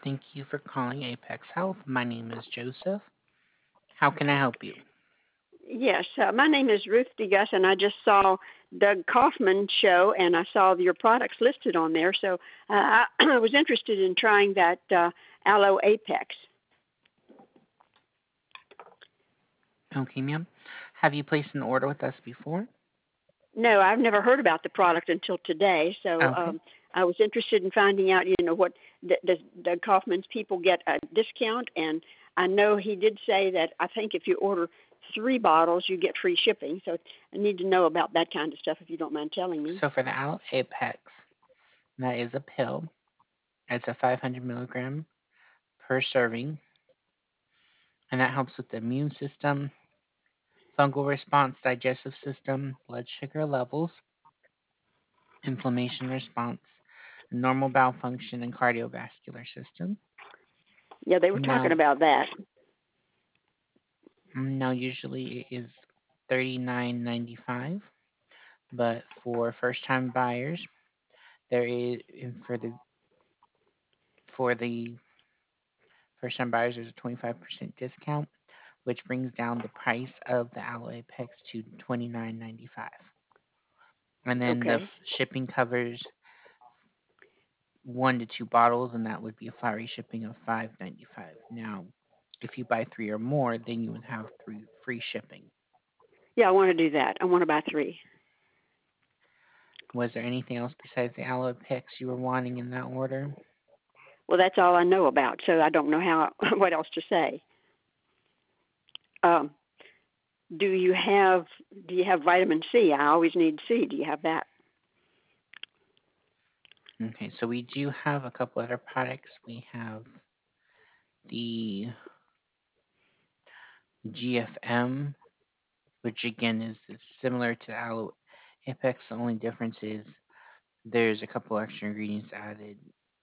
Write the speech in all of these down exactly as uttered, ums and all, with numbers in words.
Thank you for calling Apex Health. My name is Joseph. How can I help you? Yes, uh, my name is Ruth DeGus, and I just saw Doug Kaufman show, and I saw your products listed on there. So uh, I was interested in trying that uh, Aloe Apex. Okay, ma'am. Have you placed an order with us before? No, I've never heard about the product until today. So Okay. um, I was interested in finding out, you know, what th- does Doug Kaufman's people get a discount? And I know he did say that I think if you order three bottles, you get free shipping. So I need to know about that kind of stuff if you don't mind telling me. So for the Aloe Apex, that is a pill. It's a five hundred milligram per serving, and that helps with the immune system, fungal response, digestive system, blood sugar levels, inflammation response, normal bowel function, and cardiovascular system. Yeah, they were talking Now, about that. now usually it is thirty-nine ninety-five, but for first-time buyers, there is for the for the first-time buyers, there's a twenty-five percent discount, which brings down the price of the Aloe Apex to twenty-nine ninety-five. And then the f- Okay. shipping covers one to two bottles, and that would be a free shipping of five ninety-five. Now, if you buy three or more, then you would have three free shipping. Yeah, I want to do that. I want to buy three. Was there anything else besides the Aloe Apex you were wanting in that order? Well, that's all I know about, so I don't know how what else to say. Um, do you have do you have vitamin C? I always need C. Do you have that? Okay, so we do have a couple other products. We have the G F M, which again is, is similar to Aloe Apex. The only difference is there's a couple extra ingredients added.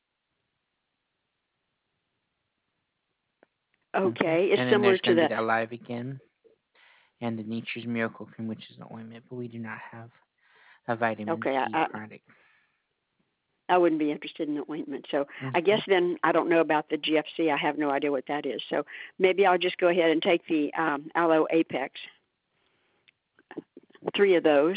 Okay, Okay, it's and then similar there's to going to be the. the Alive Again and the Nature's Miracle Cream, which is an ointment, but we do not have a vitamin Okay, I, C I product. I wouldn't be interested in the ointment. So I guess Okay. then I don't know about the G F C. I have no idea what that is. So maybe I'll just go ahead and take the um, Aloe Apex, three of those.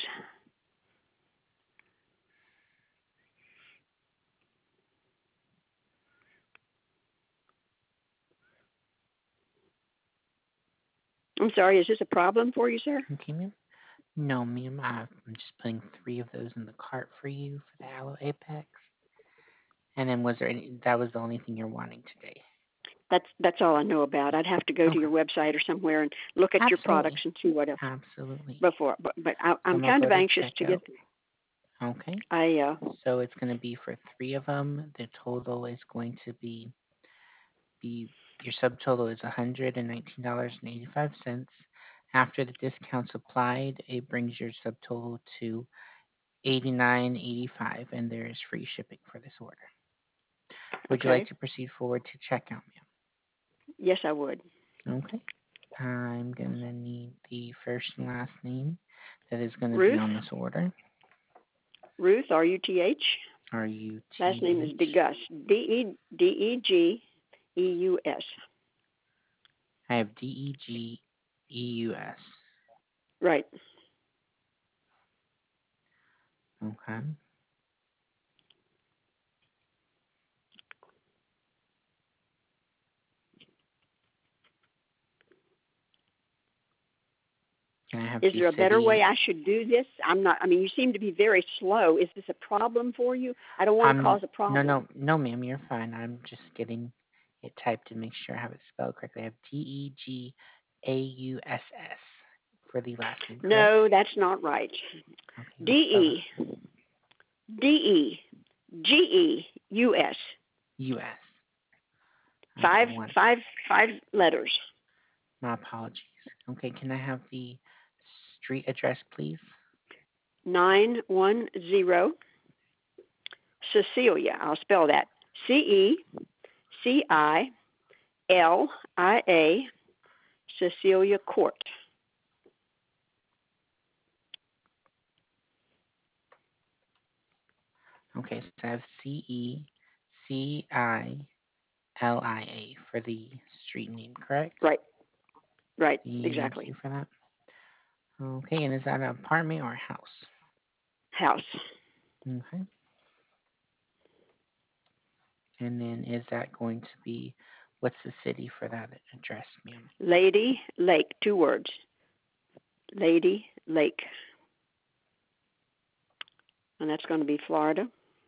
I'm sorry, is this a problem for you, sir? Okay, ma'am. No, ma'am. I'm just putting three of those in the cart for you for the Aloe Apex. And then was there any? That was the only thing you're wanting today. That's that's all I know about. I'd have to go to Okay. your website or somewhere and look at your products Absolutely. and see what else Absolutely. before. But but I, So I'm I'm gonna kind go of to anxious to get. checkout. Okay. I uh, So it's going to be for three of them. The total is going to be be your subtotal is one hundred nineteen dollars and eighty-five cents. After the discounts applied, it brings your subtotal to eighty-nine eighty-five, and there is free shipping for this order. Would you like okay. to proceed forward to checkout, Yes, I would. ma'am? Okay. I'm gonna need the first and last name that is gonna be Ruth. on this order. Ruth. R U T H. R U Last T name is H. DeGus. D E D E G E U S. I have D E G E U S. Right. Okay. Can I have Is the there a better city? way I should do this? I'm not. I mean, you seem to be very slow. Is this a problem for you? I don't want to I'm cause a no, problem. no, no, ma'am. You're fine. I'm just getting it typed to make sure I have it spelled correctly. I have D E G A U S S for the last name, correct? No, that's not right. Okay, D I'll spell it. E D E G E U S. U S. Okay, Five one. five five letters. My apologies. Okay, can I have the street address, please? Nine one zero. Cecilia. I'll spell that. C E C I L I A. Cecilia Court. Okay, so I have C E C I L I A for the street name, correct? Right. Right. Thank Exactly. you for that. Okay, and is that an apartment or a house? House. Okay. And then is that going to be, what's the city for that address, ma'am? Lady Lake. Two words. Lady Lake. And that's going to be Florida.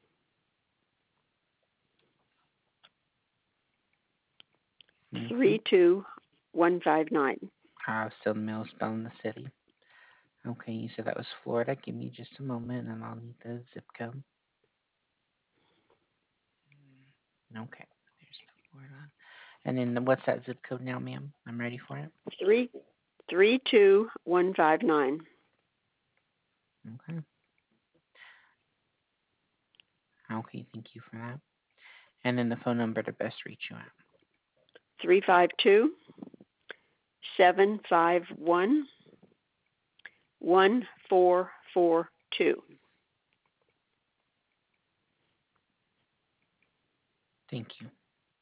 Okay. Three two one five nine. I'll still mail spelling the city. Okay, you said that was Florida. Give me just a moment and I'll need the zip code. Okay, there's the Florida. And then the, what's that zip code now, ma'am? I'm ready for it. Three three two one five nine. Okay. Okay, thank you for that. And then the phone number to best reach you at. Three five two seven five one one four four two. Thank you.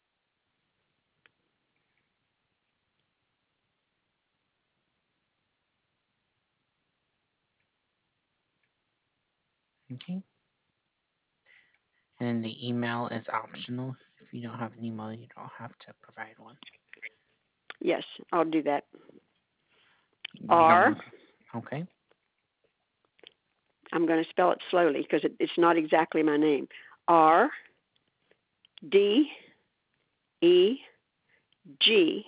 Okay. And then the email is optional. If you don't have an email, you don't have to provide one. Yes, I'll do that. You don't R. want to. Okay. I'm going to spell it slowly because it, it's not exactly my name. R D E G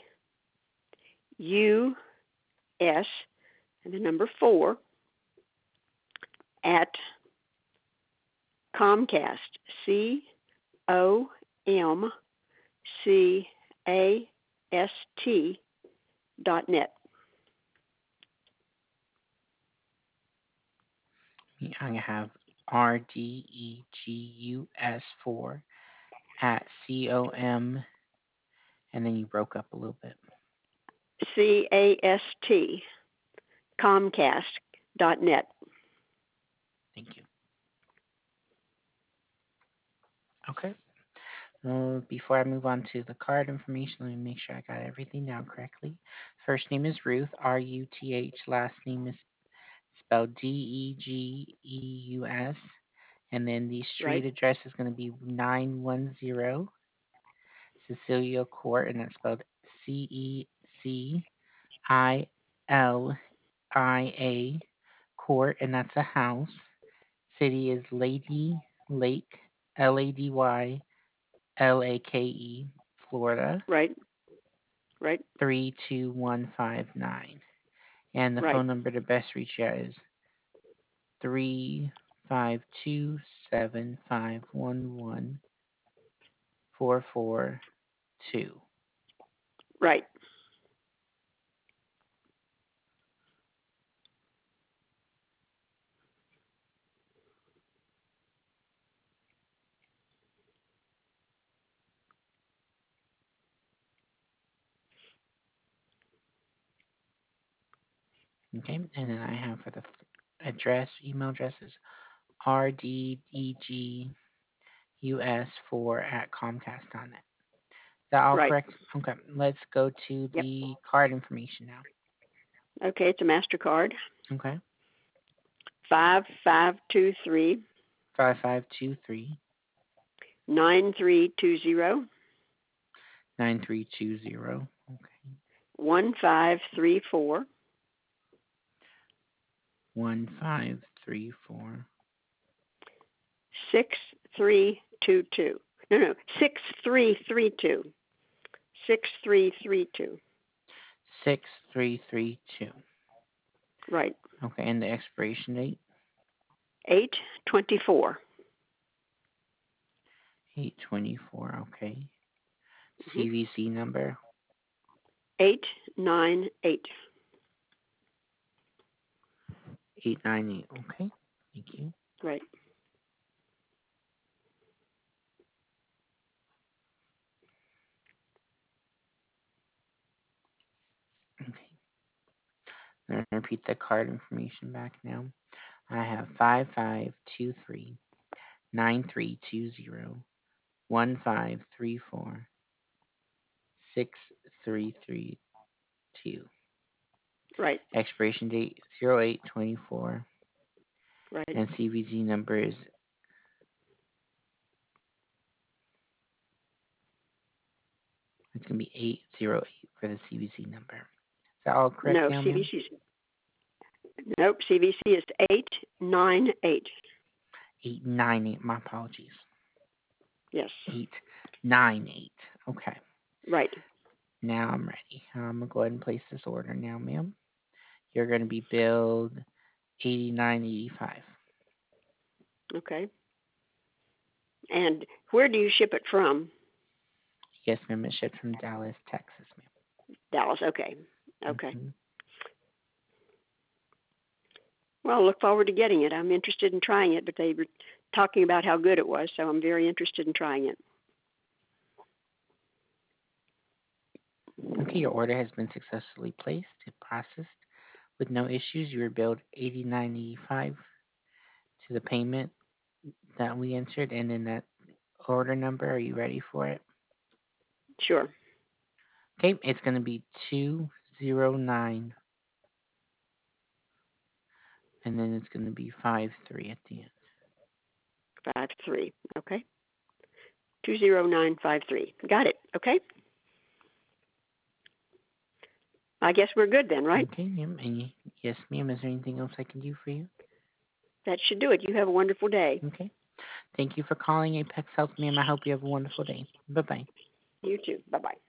U S and the number four at Comcast. C O M C A S T dot net. I have R D E G U S four at C O M, and then you broke up a little bit. C A S T Comcast dot net. Thank you. Okay. Uh, before I move on to the card information, let me make sure I got everything down correctly. First name is Ruth, R U T H. Last name is spelled D E G E U S. And then the Right, street address is going to be nine one zero Cecilia Court, and that's spelled C E C I L I A Court, and that's a house. City is Lady Lake, L A D Y L A K E, Florida, right, right, three two one five nine. And the right, phone number to best reach you at is three five two seven five one one four four two. right. Okay, and then I have for the address, email address is R D E G U S four at Comcast dot net. Is that all Right. correct? Okay, let's go to Yep. the card information now. Okay, it's a MasterCard. Okay, Five five two three five five two three nine three two zero nine three two zero. Okay, one five three four one five three four six three two two. No, no, six three three two. Six three three two. six three three two. Right. Okay, and the expiration date Eight twenty four. eight twenty four. Okay, Mm-hmm. C V C number Eight nine eight. eight nine eight. Okay, thank you. Right. Okay, I'm gonna repeat the card information back now. I have five five two three nine three two zero one five three four six three three two. Right. Expiration date zero eight twenty-four. Right. And C V Z number is, it's going to be eight zero eight for the C V Z number. Is that all correct No, now, ma'am? C V C. Nope. C V C is eight nine eight. eight nine eight. My apologies. Yes. eight nine eight. Okay. Right. Now I'm ready. I'm going to go ahead and place this order now, ma'am. You're going to be billed eighty-nine eighty-five. Okay. And where do you ship it from? Yes, ma'am. It's shipped from Dallas, Texas, ma'am. Dallas. Okay. Okay. Mm-hmm. Well, I look forward to getting it. I'm interested in trying it, but they were talking about how good it was, so I'm very interested in trying it. Okay, your order has been successfully placed and processed with no issues. You were billed eighty-nine eighty-five to the payment that we entered, and in that order number, are you ready for it? Sure. Okay, it's going to be two zero nine, and then it's going to be five three at the end. Five three. Okay. Two zero nine five three. Got it. Okay. I guess we're good then, right? Okay, ma'am. And you, yes, ma'am. Is there anything else I can do for you? That should do it. You have a wonderful day. Okay. Thank you for calling Apex Health, ma'am. I hope you have a wonderful day. Bye bye. You too. Bye bye.